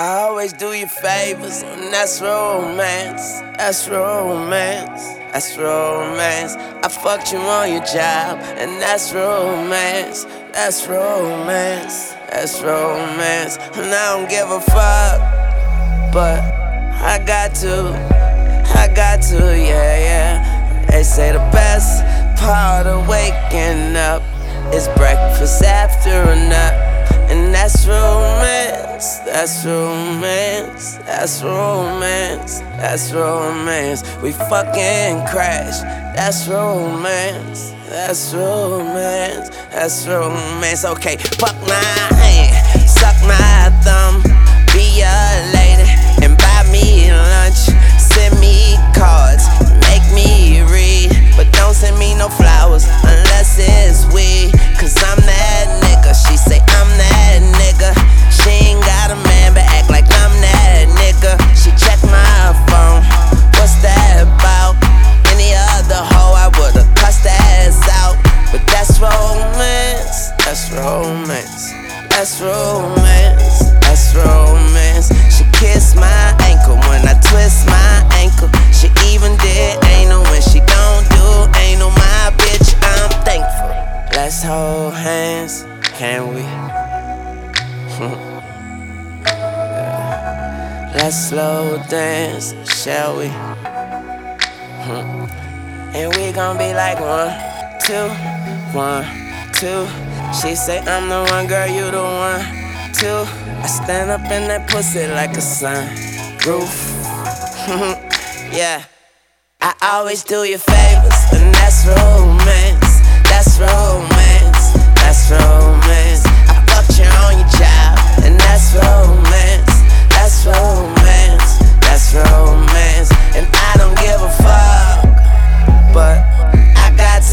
I always do you favors, and that's romance. That's romance. That's romance. I fucked you on your job, and that's romance. That's romance. That's romance. And I don't give a fuck, but I got to, yeah, yeah. They say the best part of waking up is breakfast after a nap. And that's romance, that's romance, that's romance, that's romance. We fucking crash, that's romance, that's romance, that's romance. Okay, fuck my hand, suck my thumb, be a lady and buy me lunch. Send me cards, make me read, but don't send me no flowers unless it's weed. Cause I'm that nigga, she say I'm that nigga. She ain't got a man but act like I'm that nigga. She check my phone, what's that about? Any other hoe I would've cussed ass out. But that's romance, that's romance, that's romance, that's romance. She kissed my ankle when I twist my ankle. She even did anal when she don't do anal. My bitch, I'm thankful. Let's hold hands, can we? Let's slow dance, shall we? And we gon' be like 1, 2, 1, 2. She say I'm the one, girl, you the one, 2. I stand up in that pussy like a sun roof. Yeah, I always do you favors, and that's romance. That's romance, that's romance. I fucked you on your job, and that's romance. That's romance, that's romance. And I don't give a fuck, but I got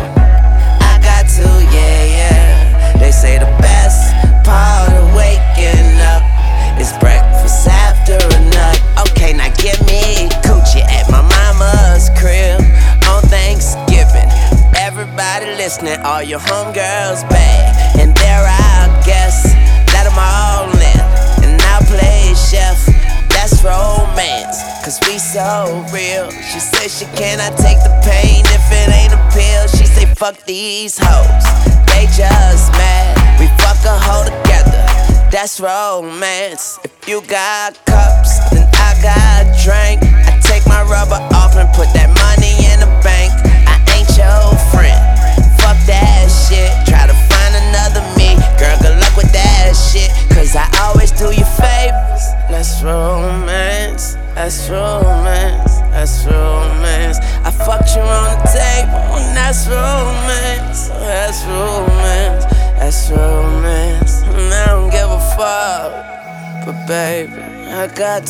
to, yeah, yeah. They say the best part of waking up is breakfast after a nut. Okay, now give me coochie at my mama's crib on Thanksgiving. Everybody listening, all your homegirls bad, and there I guess, let them all in, and I'll play chef. That's romance, cause we so real. She say she cannot take the pain if it ain't a pill. She say fuck these hoes, they just mad. We fuck a hoe together, that's romance. If you got cups, then I got drink. I take my rubber off and put that money in the bank. I ain't your friend, fuck that shit. Try to find another me, girl, good luck with that shit. Cause I always do you favors. That's romance, that's romance, that's romance. I fucked you on the table, and that's romance. That's romance, that's romance. And I don't give a fuck, but baby, I got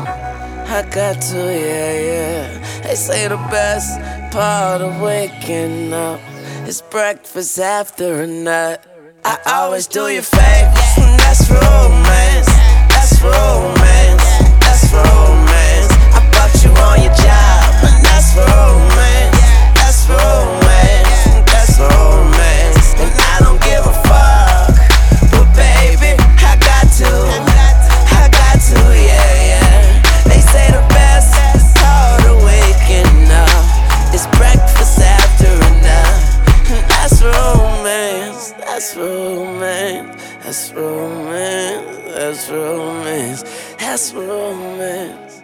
to, yeah, yeah. They say the best part of waking up is breakfast after a nut. I always do you favors, and that's romance. That's romance, that's romance. I fucked you on your job, and that's romance. That's romance, that's romance. And I don't give a fuck, but baby, I got to, yeah, yeah. They say the best part of waking up is breakfast after a nut. And that's romance, that's romance, that's romance, that's romance, that's romance.